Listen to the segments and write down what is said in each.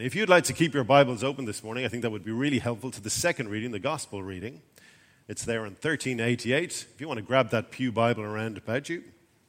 If you'd like to keep your Bibles open this morning, I think that would be really helpful to the second reading, the Gospel reading. It's there in 1388. If you want to grab that pew Bible around about you.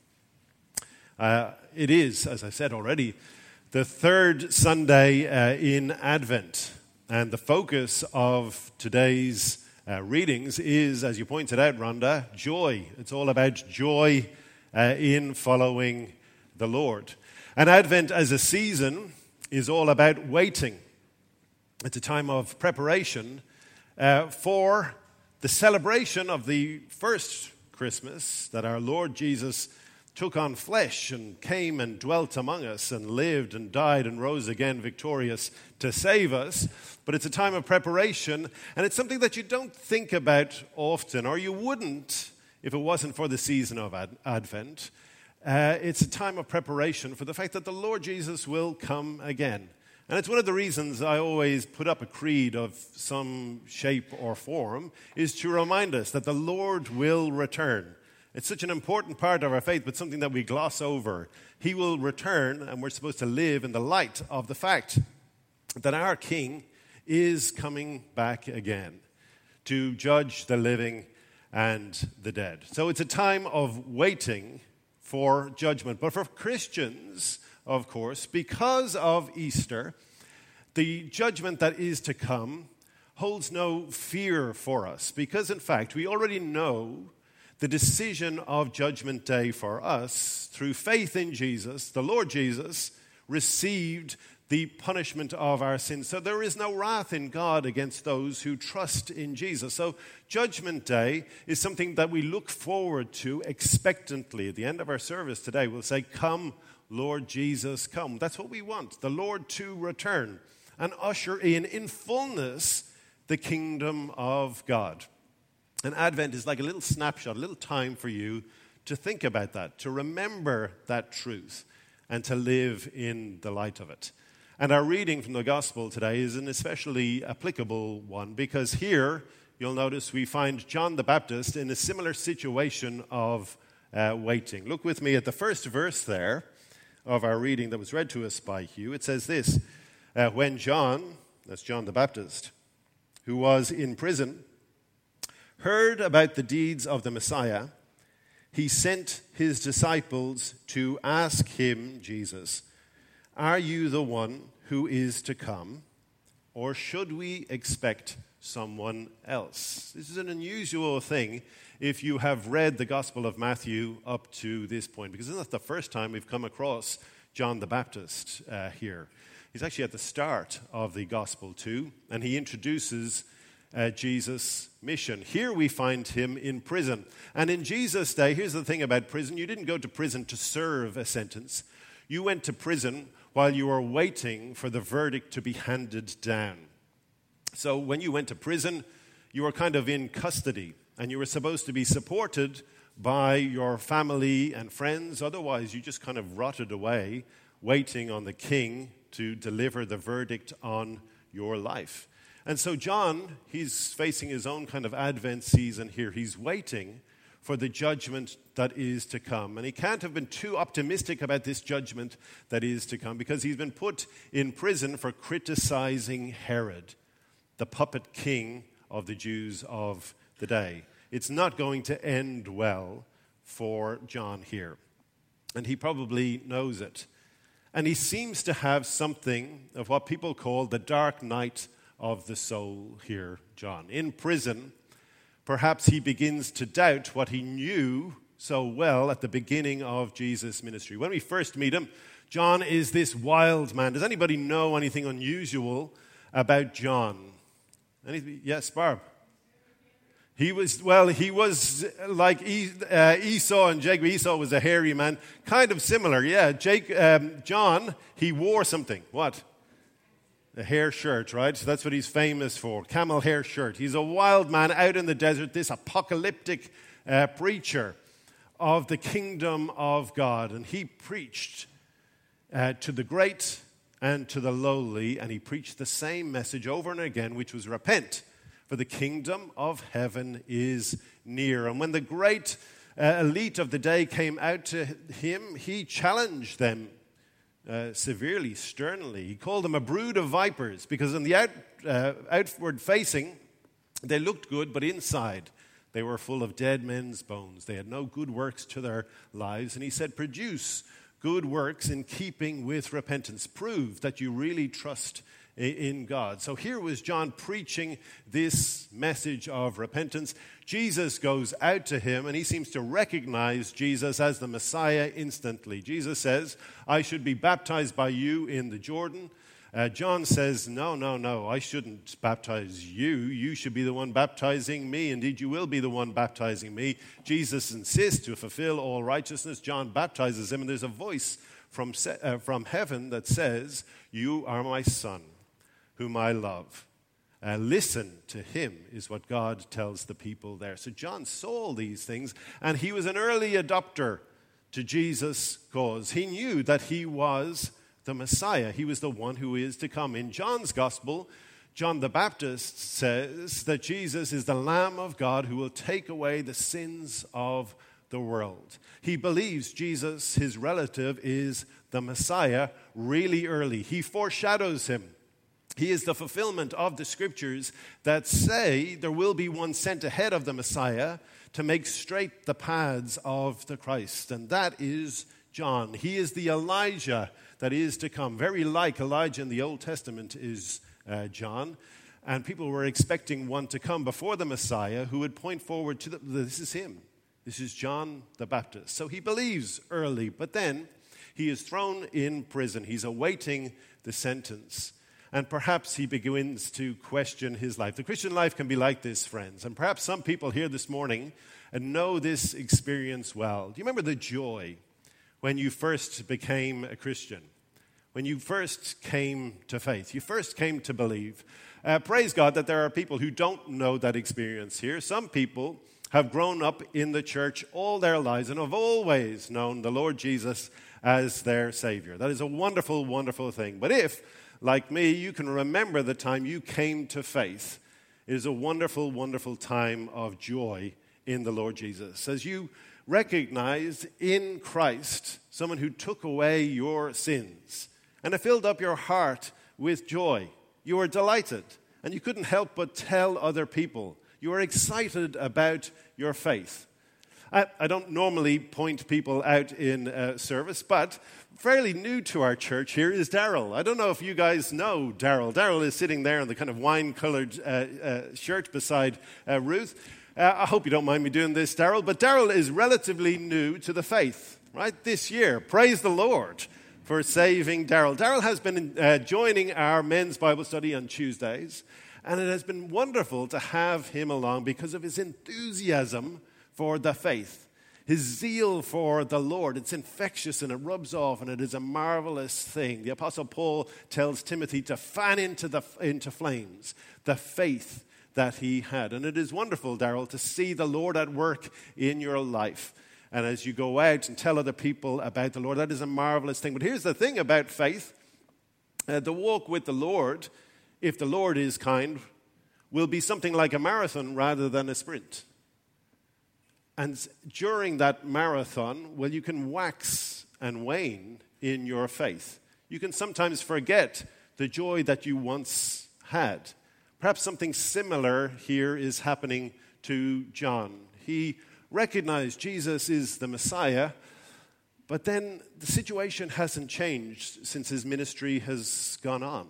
It is, as I said already, the third Sunday in Advent. And the focus of today's readings is, as you pointed out, Rhonda, joy. It's all about joy in following the Lord. And Advent as a season is all about waiting. It's a time of preparation for the celebration of the first Christmas, that our Lord Jesus took on flesh and came and dwelt among us and lived and died and rose again victorious to save us. But it's a time of preparation, and it's something that you don't think about often, or you wouldn't if it wasn't for the season of Advent. It's a time of preparation for the fact that the Lord Jesus will come again. And it's one of the reasons I always put up a creed of some shape or form, is to remind us that the Lord will return. It's such an important part of our faith, but something that we gloss over. He will return, and we're supposed to live in the light of the fact that our King is coming back again to judge the living and the dead. So it's a time of waiting for judgment. But for Christians, of course, because of Easter, the judgment that is to come holds no fear for us. Because, in fact, we already know the decision of Judgment Day for us. Through faith in Jesus, the Lord Jesus received the punishment of our sins. So there is no wrath in God against those who trust in Jesus. So Judgment Day is something that we look forward to expectantly. At the end of our service today, we'll say, "Come, Lord Jesus, come." That's what we want, the Lord to return and usher in fullness the kingdom of God. And Advent is like a little snapshot, a little time for you to think about that, to remember that truth, and to live in the light of it. And our reading from the Gospel today is an especially applicable one, because here, you'll notice, we find John the Baptist in a similar situation of waiting. Look with me at the first verse there of our reading that was read to us by Hugh. It says this, when John, that's John the Baptist, who was in prison, heard about the deeds of the Messiah, he sent his disciples to ask him, Jesus, "Are you the one who is to come, or should we expect someone else?" This is an unusual thing if you have read the Gospel of Matthew up to this point, because isn't that the first time we've come across John the Baptist here? He's actually at the start of the Gospel too, and he introduces Jesus' mission. Here we find him in prison. And in Jesus' day, here's the thing about prison. You didn't go to prison to serve a sentence. You went to prison while you were waiting for the verdict to be handed down. So when you went to prison, you were kind of in custody, and you were supposed to be supported by your family and friends. Otherwise, you just kind of rotted away, waiting on the king to deliver the verdict on your life. And so John, he's facing his own kind of Advent season here. He's waiting for the judgment that is to come. And he can't have been too optimistic about this judgment that is to come, because he's been put in prison for criticizing Herod, the puppet king of the Jews of the day. It's not going to end well for John here. And he probably knows it. And he seems to have something of what people call the dark night of the soul here, John. In prison, perhaps he begins to doubt what he knew so well at the beginning of Jesus' ministry. When we first meet him, John is this wild man. Does anybody know anything unusual about John? Yes, Barb? He was like Esau and Jacob. Esau was a hairy man, kind of similar, yeah. John, he wore something. What? A hair shirt, right? So that's what he's famous for, camel hair shirt. He's a wild man out in the desert, this apocalyptic preacher of the kingdom of God. And he preached to the great and to the lowly, and he preached the same message over and again, which was repent, for the kingdom of heaven is near. And when the great elite of the day came out to him, he challenged them severely, sternly. He called them a brood of vipers because on the outward facing, they looked good, but inside they were full of dead men's bones. They had no good works to their lives. And he said, produce good works in keeping with repentance. Prove that you really trust in God. So here was John preaching this message of repentance. Jesus goes out to him and he seems to recognize Jesus as the Messiah instantly. Jesus says, I should be baptized by you in the Jordan. John says, no, I shouldn't baptize you. You should be the one baptizing me. Indeed, you will be the one baptizing me. Jesus insists to fulfill all righteousness. John baptizes him, and there's a voice from heaven that says, you are my son, whom I love. Listen to him, is what God tells the people there. So John saw all these things, and he was an early adopter to Jesus' cause. He knew that he was the Messiah. He was the one who is to come. In John's gospel, John the Baptist says that Jesus is the Lamb of God who will take away the sins of the world. He believes Jesus, his relative, is the Messiah really early. He foreshadows him. He is the fulfillment of the scriptures that say there will be one sent ahead of the Messiah to make straight the paths of the Christ. And that is John. He is the Elijah that is to come. Very like Elijah in the Old Testament is John. And people were expecting one to come before the Messiah who would point forward to this is him. This is John the Baptist. So he believes early, but then he is thrown in prison. He's awaiting the sentence. And perhaps he begins to question his life. The Christian life can be like this, friends. And perhaps some people here this morning know this experience well. Do you remember the joy when you first became a Christian? When you first came to faith, you first came to believe. Praise God that there are people who don't know that experience here. Some people have grown up in the church all their lives and have always known the Lord Jesus as their Savior. That is a wonderful, wonderful thing. But if, like me, you can remember the time you came to faith, it is a wonderful, wonderful time of joy in the Lord Jesus. As you recognized in Christ someone who took away your sins, and it filled up your heart with joy. You were delighted, and you couldn't help but tell other people. You were excited about your faith. I don't normally point people out in service, but fairly new to our church here is Daryl. I don't know if you guys know Daryl. Daryl is sitting there in the kind of wine-colored shirt beside Ruth. I hope you don't mind me doing this, Daryl, but Daryl is relatively new to the faith, right, this year. Praise the Lord for saving Daryl. Daryl has been joining our men's Bible study on Tuesdays, and it has been wonderful to have him along because of his enthusiasm for the faith, his zeal for the Lord. It's infectious and it rubs off, and it is a marvelous thing. The Apostle Paul tells Timothy to fan into flames the faith that he had. And it is wonderful, Daryl, to see the Lord at work in your life. And as you go out and tell other people about the Lord, that is a marvelous thing. But here's the thing about faith. The walk with the Lord, if the Lord is kind, will be something like a marathon rather than a sprint. And during that marathon, well, you can wax and wane in your faith. You can sometimes forget the joy that you once had. Perhaps something similar here is happening to John. He recognized Jesus is the Messiah, but then the situation hasn't changed since his ministry has gone on.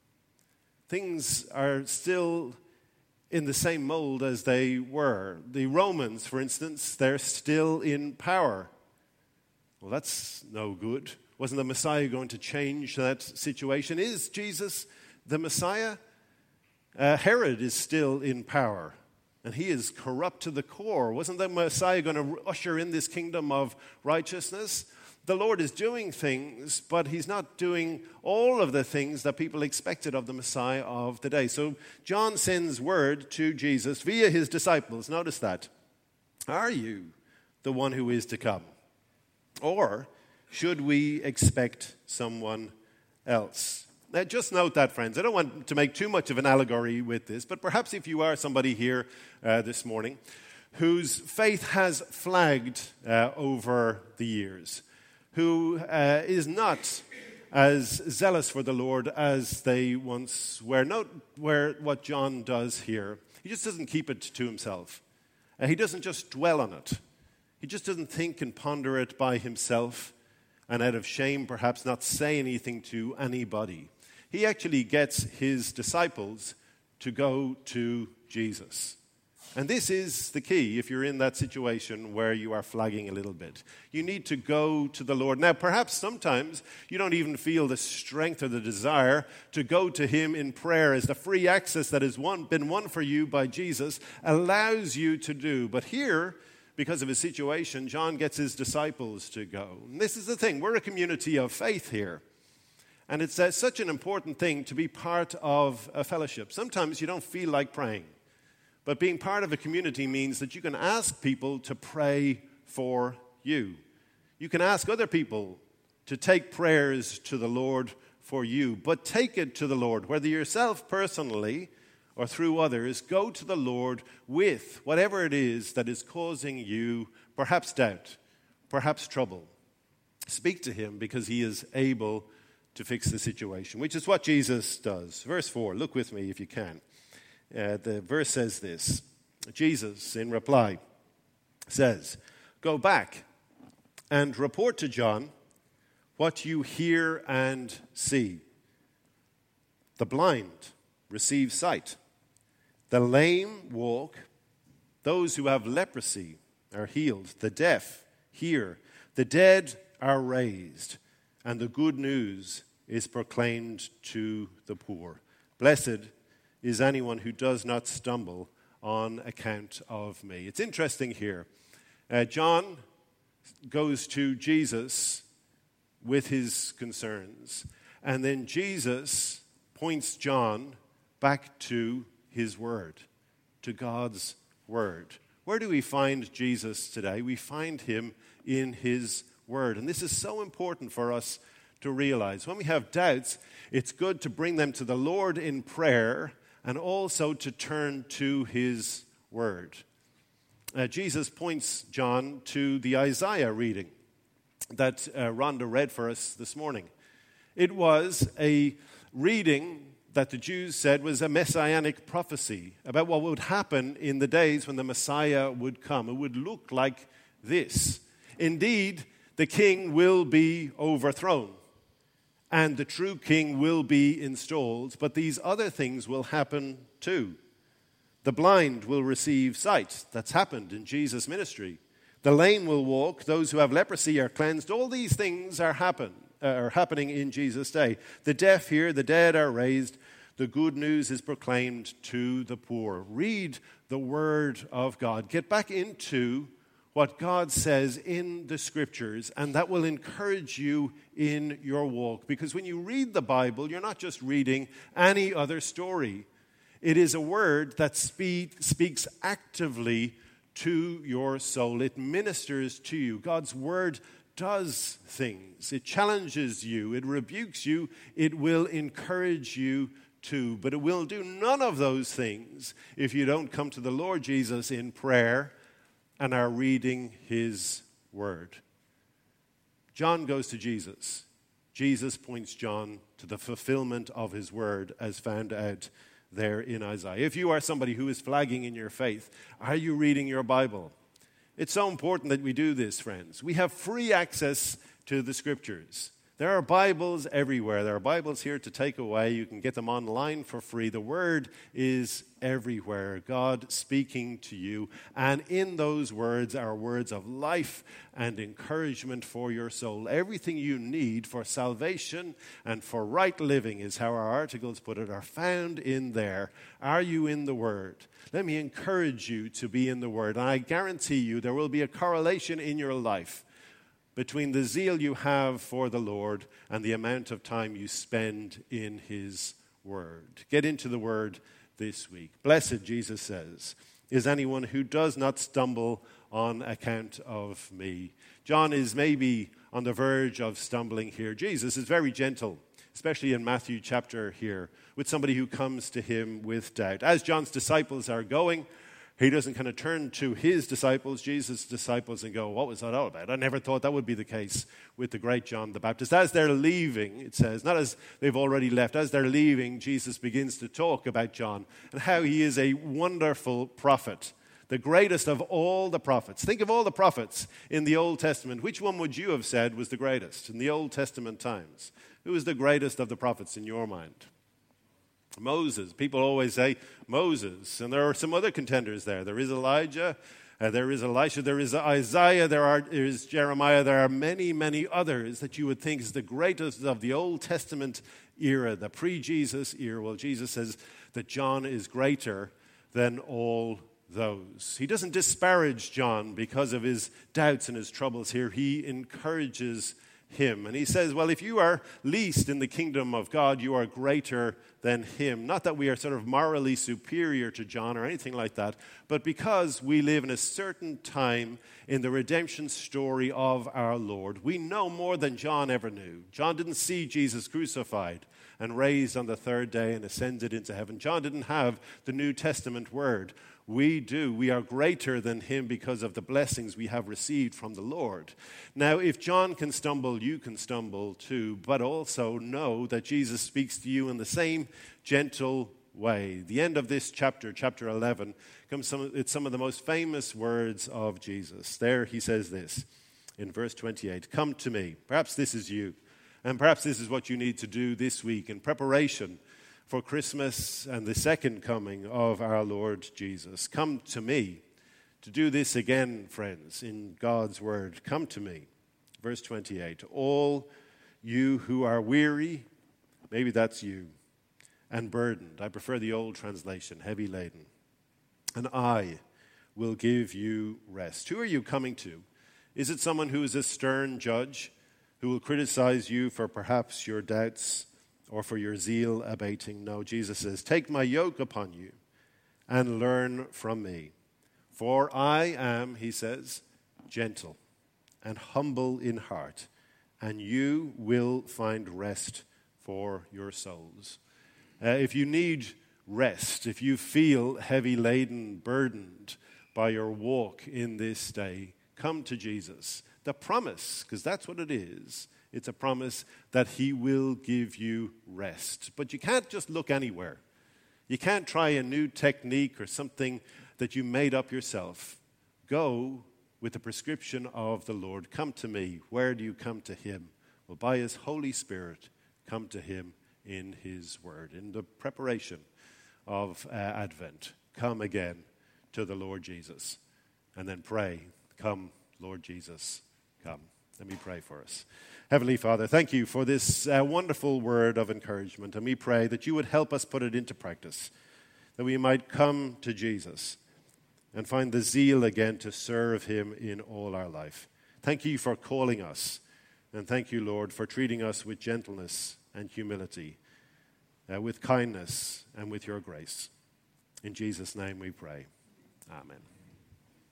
Things are still in the same mold as they were. The Romans, for instance, they're still in power. Well, that's no good. Wasn't the Messiah going to change that situation? Is Jesus the Messiah? Herod is still in power, and he is corrupt to the core. Wasn't the Messiah going to usher in this kingdom of righteousness? The Lord is doing things, but he's not doing all of the things that people expected of the Messiah of the day. So John sends word to Jesus via his disciples. Notice that. Are you the one who is to come? Or should we expect someone else? Now, just note that, friends. I don't want to make too much of an allegory with this, but perhaps if you are somebody here this morning whose faith has flagged over the years, who is not as zealous for the Lord as they once were. Note what John does here. He just doesn't keep it to himself. He doesn't just dwell on it. He just doesn't think and ponder it by himself and out of shame perhaps not say anything to anybody. He actually gets his disciples to go to Jesus. And this is the key if you're in that situation where you are flagging a little bit. You need to go to the Lord. Now, perhaps sometimes you don't even feel the strength or the desire to go to him in prayer, as the free access that has been won for you by Jesus allows you to do. But here, because of his situation, John gets his disciples to go. And this is the thing. We're a community of faith here. And it's such an important thing to be part of a fellowship. Sometimes you don't feel like praying. But being part of a community means that you can ask people to pray for you. You can ask other people to take prayers to the Lord for you. But take it to the Lord, whether yourself personally or through others. Go to the Lord with whatever it is that is causing you perhaps doubt, perhaps trouble. Speak to him because he is able to fix the situation, which is what Jesus does. Verse 4, look with me if you can. The verse says this. Jesus, in reply, says, "Go back and report to John what you hear and see. The blind receive sight. The lame walk. Those who have leprosy are healed. The deaf hear. The dead are raised. And the good news is proclaimed to the poor. Blessed is anyone who does not stumble on account of me." It's interesting here. John goes to Jesus with his concerns, and then Jesus points John back to his word, to God's word. Where do we find Jesus today? We find him in his word, and this is so important for us to realize. When we have doubts, it's good to bring them to the Lord in prayer and also to turn to his word. Jesus points John to the Isaiah reading that Rhonda read for us this morning. It was a reading that the Jews said was a messianic prophecy about what would happen in the days when the Messiah would come. It would look like this. Indeed, the king will be overthrown, and the true king will be installed, but these other things will happen too. The blind will receive sight. That's happened in Jesus' ministry. The lame will walk. Those who have leprosy are cleansed. All these things are happening in Jesus' day. The deaf hear, the dead are raised. The good news is proclaimed to the poor. Read the word of God. Get back into what God says in the scriptures, and that will encourage you in your walk. Because when you read the Bible, you're not just reading any other story. It is a word that speaks actively to your soul. It ministers to you. God's word does things. It challenges you. It rebukes you. It will encourage you too. But it will do none of those things if you don't come to the Lord Jesus in prayer and are reading his word. John goes to Jesus. Jesus points John to the fulfillment of his word as found out there in Isaiah. If you are somebody who is flagging in your faith, are you reading your Bible? It's so important that we do this, friends. We have free access to the scriptures. There are Bibles everywhere. There are Bibles here to take away. You can get them online for free. The Word is everywhere. God speaking to you. And in those words are words of life and encouragement for your soul. Everything you need for salvation and for right living, is how our articles put it, are found in there. Are you in the Word? Let me encourage you to be in the Word. And I guarantee you there will be a correlation in your life between the zeal you have for the Lord and the amount of time you spend in his word. Get into the word this week. Blessed, Jesus says, is anyone who does not stumble on account of me. John is maybe on the verge of stumbling here. Jesus is very gentle, especially in Matthew chapter here, with somebody who comes to him with doubt. As John's disciples are going, He doesn't kind of turn to his disciples, Jesus' disciples, and go, what was that all about? I never thought that would be the case with the great John the Baptist. As they're leaving, it says, not as they've already left, as they're leaving, Jesus begins to talk about John and how he is a wonderful prophet, the greatest of all the prophets. Think of all the prophets in the Old Testament. Which one would you have said was the greatest in the Old Testament times? Who is the greatest of the prophets in your mind? Moses. People always say Moses. And there are some other contenders there. There is Elijah, there is Elisha, there is Isaiah, there is Jeremiah. There are many, many others that you would think is the greatest of the Old Testament era, the pre-Jesus era. Well, Jesus says that John is greater than all those. He doesn't disparage John because of his doubts and his troubles here. He encourages him. And he says, well, if you are least in the kingdom of God, you are greater than him. Not that we are sort of morally superior to John or anything like that, but because we live in a certain time in the redemption story of our Lord, we know more than John ever knew. John didn't see Jesus crucified and raised on the third day and ascended into heaven. John didn't have the New Testament word. We do. We are greater than him because of the blessings we have received from the Lord. Now, if John can stumble, you can stumble too, but also know that Jesus speaks to you in the same gentle way. The end of this chapter, chapter 11, it's some of the most famous words of Jesus. There he says this in verse 28, "Come to me." Perhaps this is you, and perhaps this is what you need to do this week in preparation for Christmas and the second coming of our Lord Jesus. Come to me. To do this again, friends, in God's word, come to me. Verse 28, "All you who are weary," maybe that's you, "and burdened," I prefer the old translation, heavy laden, "and I will give you rest." Who are you coming to? Is it someone who is a stern judge who will criticize you for perhaps your doubts or for your zeal abating? No, Jesus says, "Take my yoke upon you and learn from me. For I am," he says, "gentle and humble in heart, and you will find rest for your souls." If you need rest, if you feel heavy laden, burdened by your walk in this day, come to Jesus. The promise, because that's what it is, it's a promise that he will give you rest. But you can't just look anywhere. You can't try a new technique or something that you made up yourself. Go with the prescription of the Lord. Come to me. Where do you come to him? Well, by his Holy Spirit, come to him in his word. In the preparation of Advent, come again to the Lord Jesus. And then pray, "Come, Lord Jesus, come." Let me pray for us. Heavenly Father, thank you for this wonderful word of encouragement. And we pray that you would help us put it into practice, that we might come to Jesus and find the zeal again to serve him in all our life. Thank you for calling us. And thank you, Lord, for treating us with gentleness and humility, with kindness and with your grace. In Jesus' name we pray. Amen.